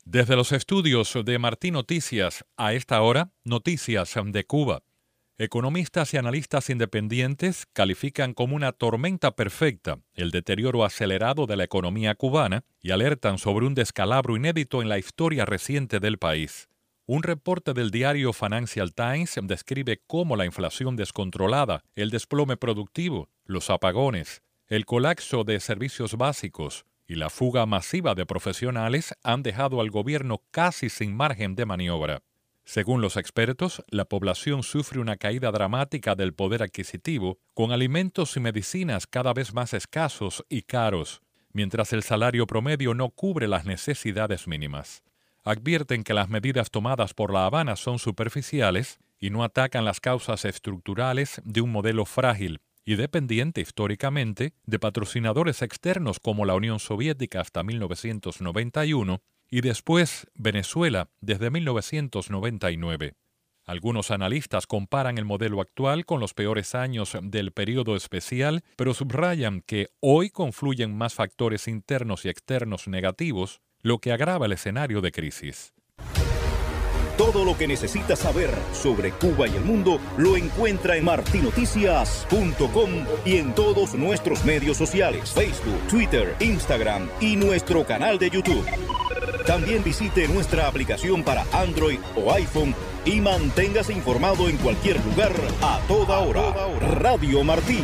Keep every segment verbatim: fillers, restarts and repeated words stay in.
Desde los estudios de Martí Noticias, a esta hora, noticias de Cuba. Economistas y analistas independientes califican como una tormenta perfecta el deterioro acelerado de la economía cubana y alertan sobre un descalabro inédito en la historia reciente del país. Un reporte del diario Financial Times describe cómo la inflación descontrolada, el desplome productivo, los apagones, el colapso de servicios básicos y la fuga masiva de profesionales han dejado al gobierno casi sin margen de maniobra. Según los expertos, la población sufre una caída dramática del poder adquisitivo, con alimentos y medicinas cada vez más escasos y caros, mientras el salario promedio no cubre las necesidades mínimas. Advierten que las medidas tomadas por La Habana son superficiales y no atacan las causas estructurales de un modelo frágil y dependiente históricamente de patrocinadores externos como la Unión Soviética hasta mil novecientos noventa y uno y después Venezuela desde mil novecientos noventa y nueve. Algunos analistas comparan el modelo actual con los peores años del período especial, pero subrayan que hoy confluyen más factores internos y externos negativos, lo que agrava el escenario de crisis. Todo lo que necesita saber sobre Cuba y el mundo lo encuentra en marti noticias punto com y en todos nuestros medios sociales, Facebook, Twitter, Instagram y nuestro canal de YouTube. También visite nuestra aplicación para Android o iPhone y manténgase informado en cualquier lugar, a toda hora. Radio Martí,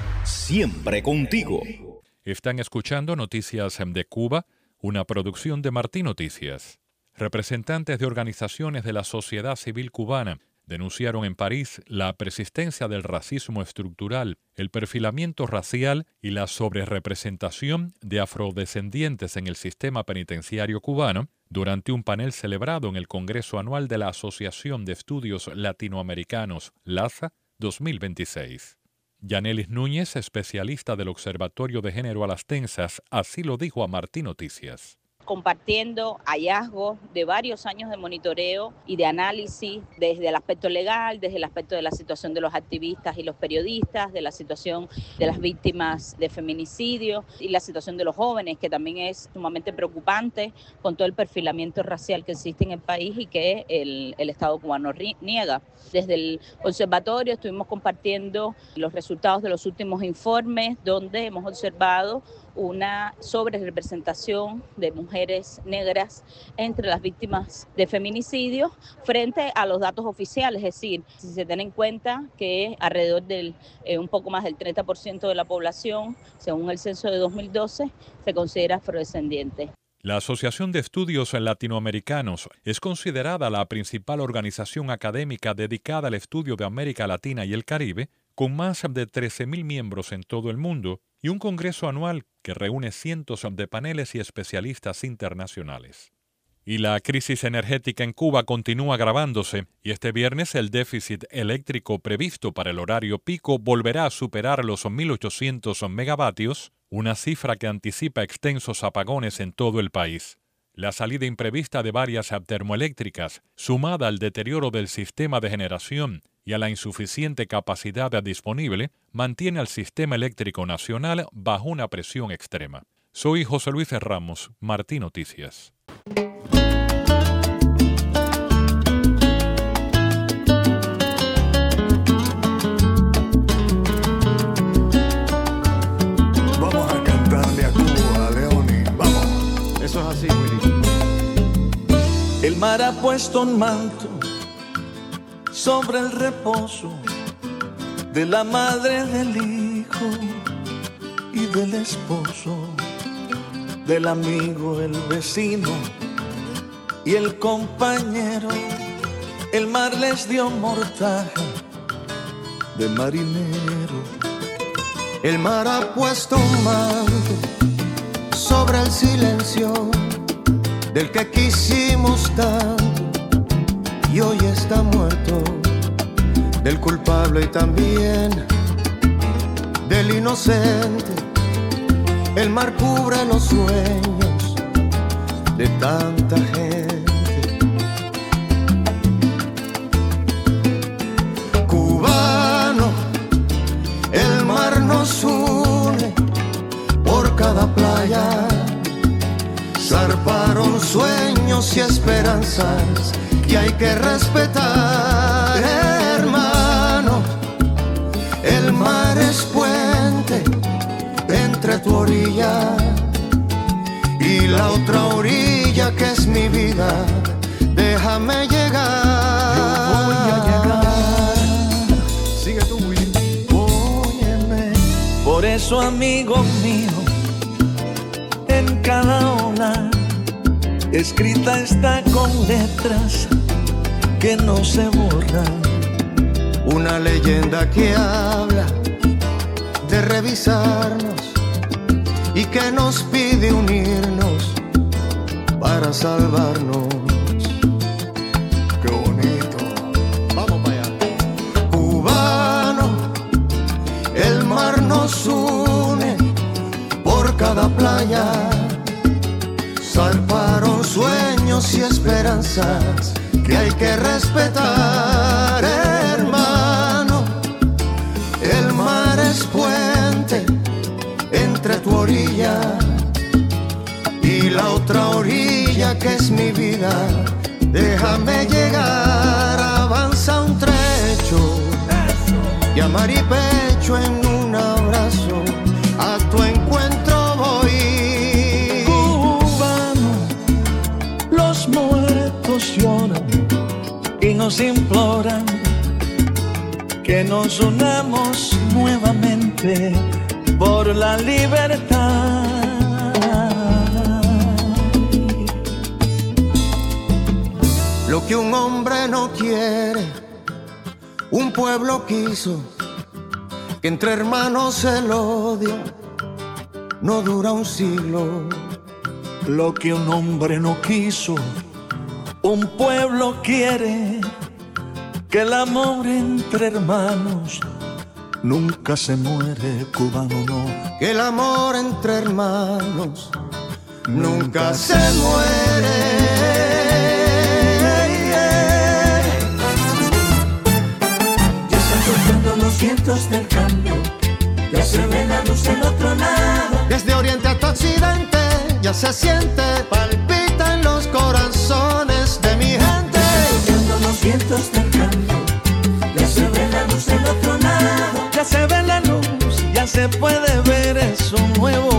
siempre contigo. Están escuchando Noticias de Cuba, una producción de Martí Noticias. Representantes de organizaciones de la sociedad civil cubana denunciaron en París la persistencia del racismo estructural, el perfilamiento racial y la sobrerepresentación de afrodescendientes en el sistema penitenciario cubano durante un panel celebrado en el Congreso Anual de la Asociación de Estudios Latinoamericanos, LASA, dos mil veintiséis. Yanelis Núñez, especialista del Observatorio de Género a las Tensas, así lo dijo a Martí Noticias. Compartiendo hallazgos de varios años de monitoreo y de análisis desde el aspecto legal, desde el aspecto de la situación de los activistas y los periodistas, de la situación de las víctimas de feminicidio y la situación de los jóvenes, que también es sumamente preocupante con todo el perfilamiento racial que existe en el país y que el, el Estado cubano niega. Desde el observatorio estuvimos compartiendo los resultados de los últimos informes, donde hemos observado una sobrerepresentación de mujeres negras entre las víctimas de feminicidio frente a los datos oficiales, es decir, si se tiene en cuenta que alrededor del eh, un poco más del treinta por ciento de la población, según el censo de dos mil doce, se considera afrodescendiente. La Asociación de Estudios Latinoamericanos es considerada la principal organización académica dedicada al estudio de América Latina y el Caribe, con más de trece mil miembros en todo el mundo y un congreso anual que reúne cientos de paneles y especialistas internacionales. Y la crisis energética en Cuba continúa agravándose y este viernes el déficit eléctrico previsto para el horario pico volverá a superar los mil ochocientos megavatios, una cifra que anticipa extensos apagones en todo el país. La salida imprevista de varias termoeléctricas, sumada al deterioro del sistema de generación y a la insuficiente capacidad disponible, mantiene al sistema eléctrico nacional bajo una presión extrema. Soy José Luis Ramos, Martí Noticias. Vamos a cantarle a Cuba, Leoni, vamos. Eso es así, Willy. El mar ha puesto un manto sobre el reposo de la madre, del hijo y del esposo, del amigo, el vecino y el compañero. El mar les dio mortaja de marinero. El mar ha puesto un manto sobre el silencio del que quisimos tanto y hoy está muerto, del culpable y también del inocente. El mar cubre los sueños de tanta gente. Cubano, el mar nos une por cada playa, zarparon sueños y esperanzas que hay que respetar, hermano. El mar es puente entre tu orilla y la otra orilla que es mi vida. Déjame llegar. Yo voy a llegar. Sigue tú, Willy. Óyeme. Por eso, amigo mío, en cada ola escrita está con letras que no se borran. Una leyenda que habla de revisarnos y que nos pide unirnos para salvarnos. Qué bonito. Vamos para allá. Cubano, el mar nos une por cada playa. Zarparon sueños y esperanzas que hay que respetar, hermano. El mar es puente entre tu orilla y la otra orilla que es mi vida. Déjame llegar, avanza un trecho y a mar y pecho en un abrazo a tu encuentro voy. Cubano, los muertos lloran y nos imploran que nos unamos nuevamente por la libertad. Lo que un hombre no quiere, un pueblo quiso, que entre hermanos el odio no dura un siglo. Lo que un hombre no quiso, un pueblo quiere, que el amor entre hermanos nunca se muere, cubano no. Que el amor entre hermanos nunca se muere. Ya están tocando los vientos del cambio, ya se ve la luz del otro lado. Desde oriente hasta occidente ya se siente, palpita en los corazones de mi gente. Tocando los vientos del cambio, ya se ve la luz del otro lado. Ya se ve la luz, ya se puede ver, es un nuevo